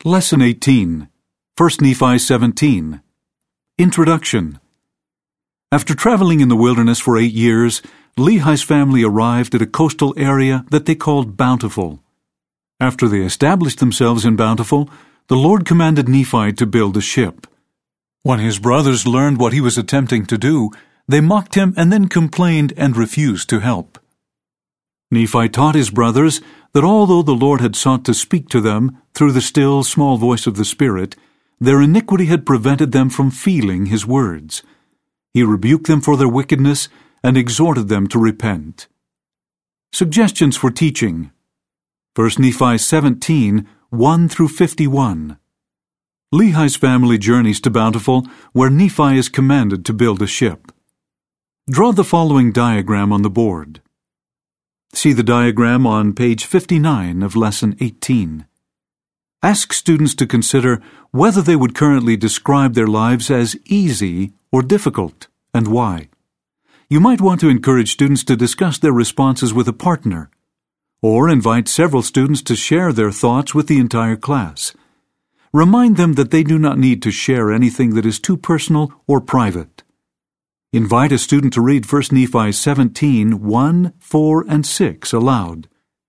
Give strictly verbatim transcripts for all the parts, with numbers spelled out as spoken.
Lesson eighteen, First Nephi seventeen. Introduction. After traveling in the wilderness for eight years, Lehi's family arrived at a coastal area that they called Bountiful. After they established themselves in Bountiful, the Lord commanded Nephi to build a ship. When his brothers learned what he was attempting to do, they mocked him and then complained and refused to help. Nephi taught his brothers that although the Lord had sought to speak to them through the still, small voice of the Spirit, their iniquity had prevented them from feeling his words. He rebuked them for their wickedness and exhorted them to repent. Suggestions for teaching. First Nephi seventeen, one through fifty-one. Lehi's family journeys to Bountiful, where Nephi is commanded to build a ship. Draw the following diagram on the board. See the diagram on page fifty-nine of Lesson eighteen. Ask students to consider whether they would currently describe their lives as easy or difficult, and why. You might want to encourage students to discuss their responses with a partner, or invite several students to share their thoughts with the entire class. Remind them that they do not need to share anything that is too personal or private. Invite a student to read First Nephi seventeen, one, four, and six aloud.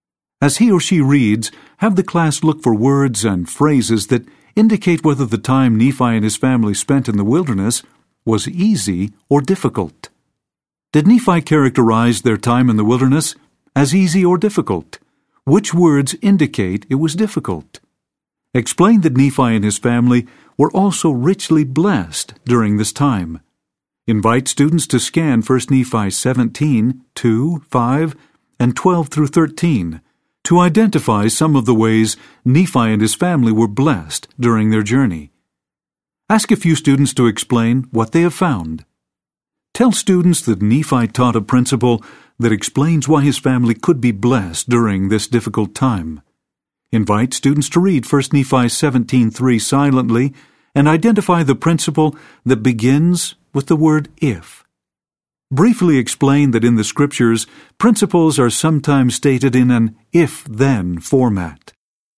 As he or she reads, have the class look for words and phrases that indicate whether the time Nephi and his family spent in the wilderness was easy or difficult. Did Nephi characterize their time in the wilderness as easy or difficult? Which words indicate it was difficult? Explain that Nephi and his family were also richly blessed during this time. Invite students to scan First Nephi seventeen, two, five, and twelve through thirteen to identify some of the ways Nephi and his family were blessed during their journey. Ask a few students to explain what they have found. Tell students that Nephi taught a principle that explains why his family could be blessed during this difficult time. Invite students to read First Nephi seventeen, three silently and identify the principle that begins with the word if. Briefly explain that in the Scriptures, principles are sometimes stated in an if-then format.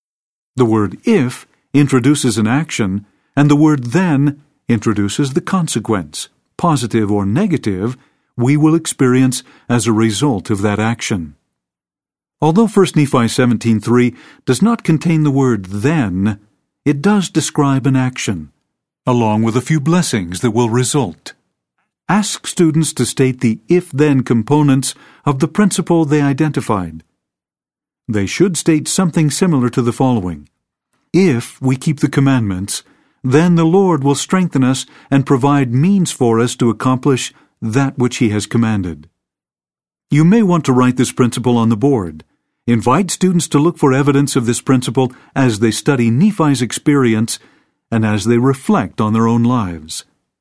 The word if introduces an action, and the word then introduces the consequence, positive or negative, we will experience as a result of that action. Although First Nephi seventeen, three does not contain the word then, it does describe an action, along with a few blessings that will result. Ask students to state the if-then components of the principle they identified. They should state something similar to the following. If we keep the commandments, then the Lord will strengthen us and provide means for us to accomplish that which He has commanded. You may want to write this principle on the board. Invite students to look for evidence of this principle as they study Nephi's experience and as they reflect on their own lives.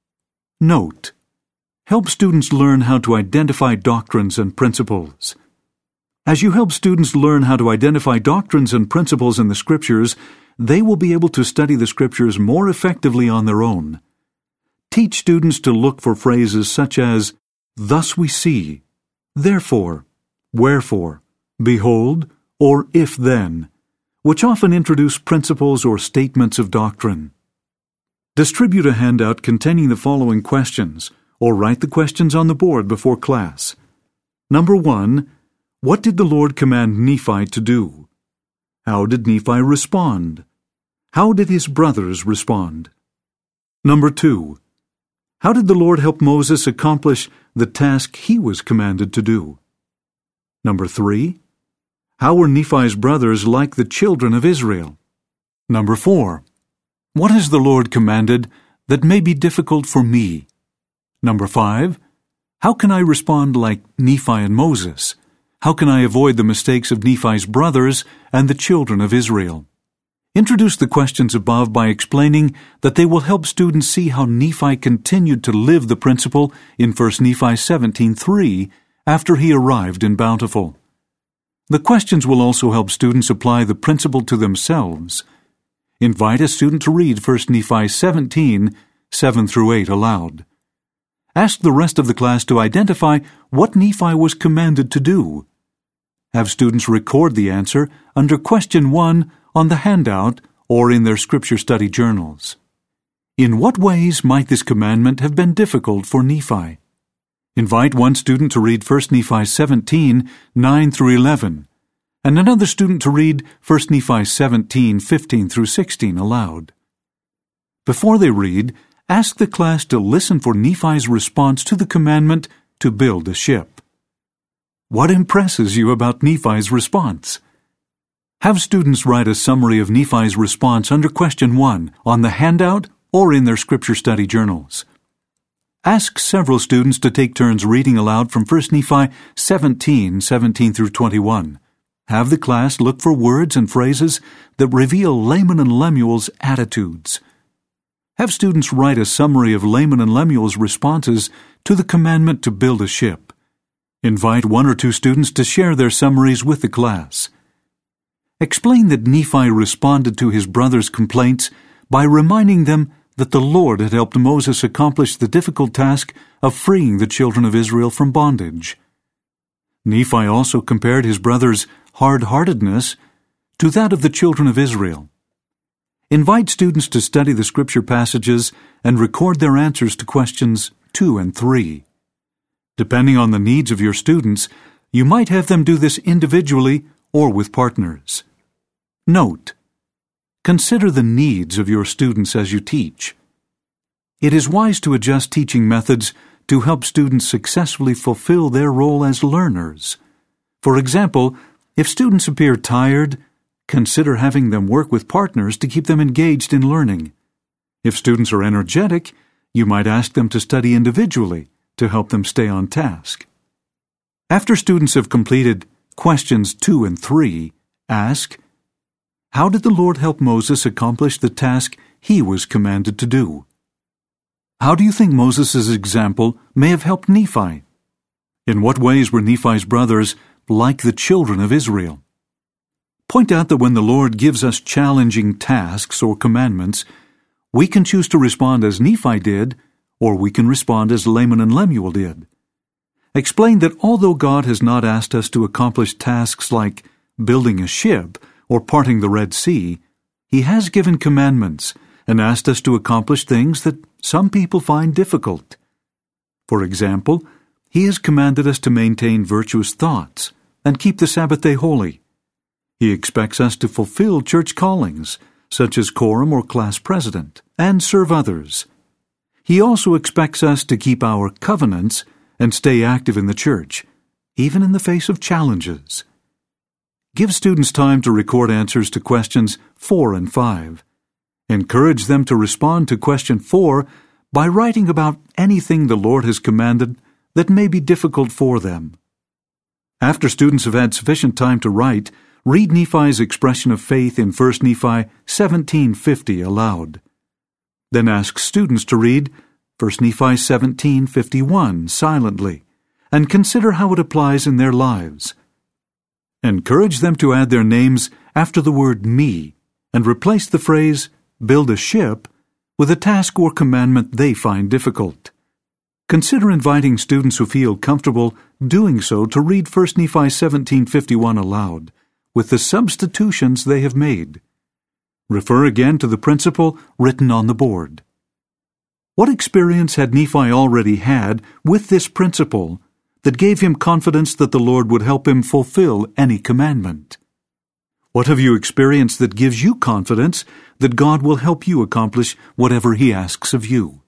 Note: help students learn how to identify doctrines and principles. As you help students learn how to identify doctrines and principles in the Scriptures, they will be able to study the Scriptures more effectively on their own. Teach students to look for phrases such as, "Thus we see," "Therefore," "Wherefore," "Behold," or "If then," which often introduce principles or statements of doctrine. Distribute a handout containing the following questions, or write the questions on the board before class. Number one, what did the Lord command Nephi to do? How did Nephi respond? How did his brothers respond? Number two, how did the Lord help Moses accomplish the task he was commanded to do? Number three, how were Nephi's brothers like the children of Israel? Number four, what has the Lord commanded that may be difficult for me? Number five, how can I respond like Nephi and Moses? How can I avoid the mistakes of Nephi's brothers and the children of Israel? Introduce the questions above by explaining that they will help students see how Nephi continued to live the principle in First Nephi seventeen, three after he arrived in Bountiful. The questions will also help students apply the principle to themselves. Invite a student to read First Nephi seventeen, seven through eight aloud. Ask the rest of the class to identify what Nephi was commanded to do. Have students record the answer under question one on the handout or in their scripture study journals. In what ways might this commandment have been difficult for Nephi? Invite one student to read First Nephi seventeen, nine through eleven, and another student to read First Nephi seventeen, fifteen through sixteen aloud. Before they read, ask the class to listen for Nephi's response to the commandment to build a ship. What impresses you about Nephi's response? Have students write a summary of Nephi's response under question one on the handout or in their scripture study journals. Ask several students to take turns reading aloud from First Nephi seventeen, seventeen through twenty-one. Have the class look for words and phrases that reveal Laman and Lemuel's attitudes. Have students write a summary of Laman and Lemuel's responses to the commandment to build a ship. Invite one or two students to share their summaries with the class. Explain that Nephi responded to his brother's complaints by reminding them that the Lord had helped Moses accomplish the difficult task of freeing the children of Israel from bondage. Nephi also compared his brother's hard-heartedness to that of the children of Israel. Invite students to study the scripture passages and record their answers to questions two and three. Depending on the needs of your students, you might have them do this individually or with partners. Note: consider the needs of your students as you teach. It is wise to adjust teaching methods to help students successfully fulfill their role as learners. For example, if students appear tired, consider having them work with partners to keep them engaged in learning. If students are energetic, you might ask them to study individually to help them stay on task. After students have completed questions two and three, ask, how did the Lord help Moses accomplish the task he was commanded to do? How do you think Moses' example may have helped Nephi? In what ways were Nephi's brothers like the children of Israel? Point out that when the Lord gives us challenging tasks or commandments, we can choose to respond as Nephi did, or we can respond as Laman and Lemuel did. Explain that although God has not asked us to accomplish tasks like building a ship or parting the Red Sea, He has given commandments and asked us to accomplish things that some people find difficult. For example, He has commanded us to maintain virtuous thoughts and keep the Sabbath day holy. He expects us to fulfill church callings, such as quorum or class president, and serve others. He also expects us to keep our covenants and stay active in the church, even in the face of challenges. Give students time to record answers to questions four and five. Encourage them to respond to question four by writing about anything the Lord has commanded that may be difficult for them. After students have had sufficient time to write, read Nephi's expression of faith in First Nephi seventeen fifty aloud. Then ask students to read First Nephi seventeen fifty-one silently and consider how it applies in their lives. Encourage them to add their names after the word me and replace the phrase build a ship with a task or commandment they find difficult. Consider inviting students who feel comfortable doing so to read First Nephi seventeen fifty-one aloud with the substitutions they have made. Refer again to the principle written on the board. What experience had Nephi already had with this principle that gave him confidence that the Lord would help him fulfill any commandment? What have you experienced that gives you confidence that God will help you accomplish whatever He asks of you?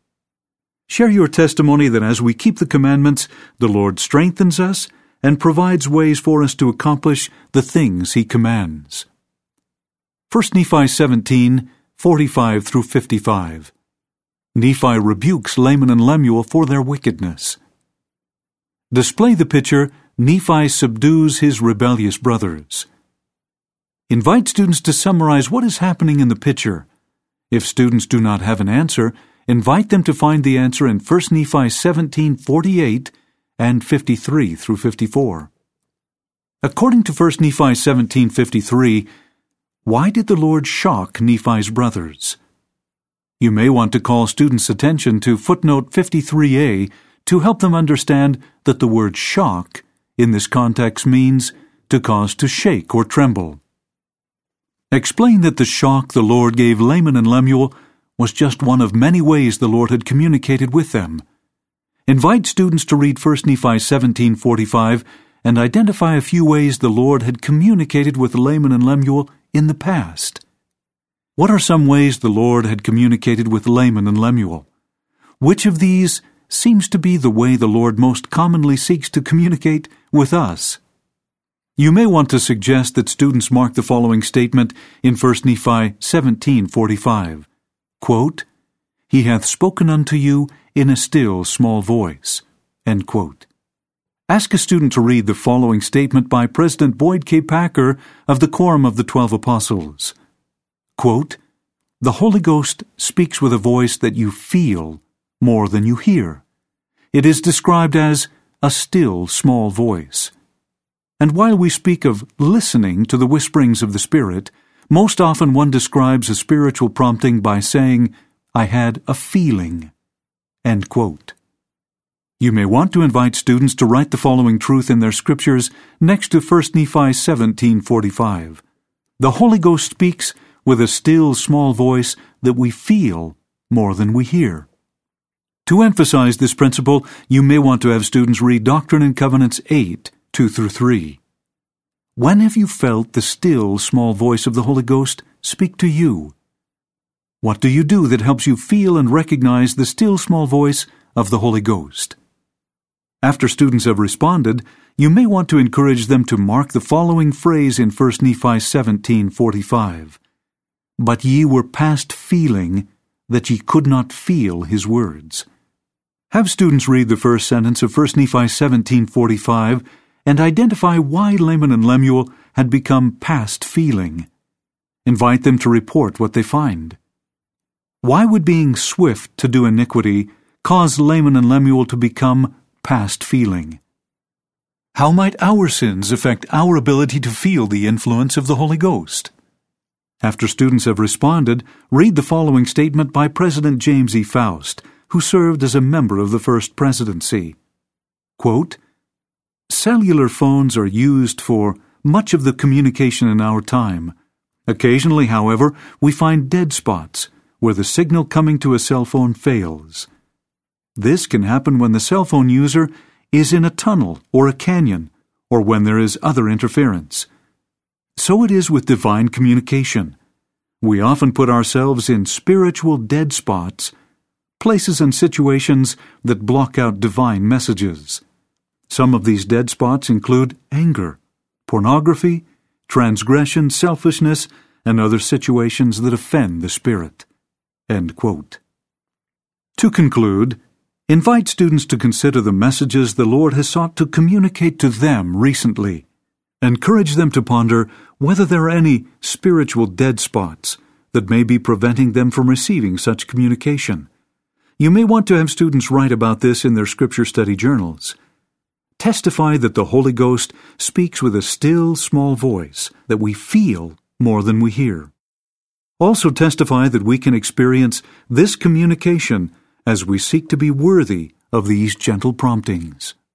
Share your testimony that as we keep the commandments, the Lord strengthens us and provides ways for us to accomplish the things He commands. First Nephi seventeen, forty-five through fifty-five. Nephi rebukes Laman and Lemuel for their wickedness. Display the picture, Nephi subdues his rebellious brothers. Invite students to summarize what is happening in the picture. If students do not have an answer, invite them to find the answer in First Nephi seventeen forty-eight and fifty-three through fifty-four. According to First Nephi seventeen fifty-three, why did the Lord shock Nephi's brothers? You may want to call students' attention to footnote fifty-three A to help them understand that the word shock in this context means to cause to shake or tremble. Explain that the shock the Lord gave Laman and Lemuel was just one of many ways the Lord had communicated with them. Invite students to read First Nephi seventeen forty-five and identify a few ways the Lord had communicated with Laman and Lemuel in the past. What are some ways the Lord had communicated with Laman and Lemuel? Which of these seems to be the way the Lord most commonly seeks to communicate with us? You may want to suggest that students mark the following statement in First Nephi seventeen forty-five. Quote, "He hath spoken unto you in a still small voice." End quote. Ask a student to read the following statement by President Boyd K. Packer of the Quorum of the Twelve Apostles. Quote, "The Holy Ghost speaks with a voice that you feel more than you hear. It is described as a still small voice." And while we speak of listening to the whisperings of the Spirit, most often one describes a spiritual prompting by saying, "I had a feeling." End quote. You may want to invite students to write the following truth in their scriptures next to First Nephi seventeen forty-five. The Holy Ghost speaks with a still small voice that we feel more than we hear. To emphasize this principle, you may want to have students read Doctrine and Covenants eight, two through three. When have you felt the still small voice of the Holy Ghost speak to you? What do you do that helps you feel and recognize the still small voice of the Holy Ghost? After students have responded, you may want to encourage them to mark the following phrase in First Nephi seventeen forty-five. "But ye were past feeling that ye could not feel his words." Have students read the first sentence of First Nephi seventeen forty-five and identify why Laman and Lemuel had become past feeling. Invite them to report what they find. Why would being swift to do iniquity cause Laman and Lemuel to become past feeling? How might our sins affect our ability to feel the influence of the Holy Ghost? After students have responded, read the following statement by President James E. Faust, who served as a member of the First Presidency. Quote, "Cellular phones are used for much of the communication in our time. Occasionally, however, we find dead spots where the signal coming to a cell phone fails. This can happen when the cell phone user is in a tunnel or a canyon, or when there is other interference. So it is with divine communication. We often put ourselves in spiritual dead spots, places and situations that block out divine messages. Some of these dead spots include anger, pornography, transgression, selfishness, and other situations that offend the Spirit." End quote. To conclude, invite students to consider the messages the Lord has sought to communicate to them recently. Encourage them to ponder whether there are any spiritual dead spots that may be preventing them from receiving such communication. You may want to have students write about this in their scripture study journals. Testify that the Holy Ghost speaks with a still, small voice that we feel more than we hear. Also testify that we can experience this communication as we seek to be worthy of these gentle promptings.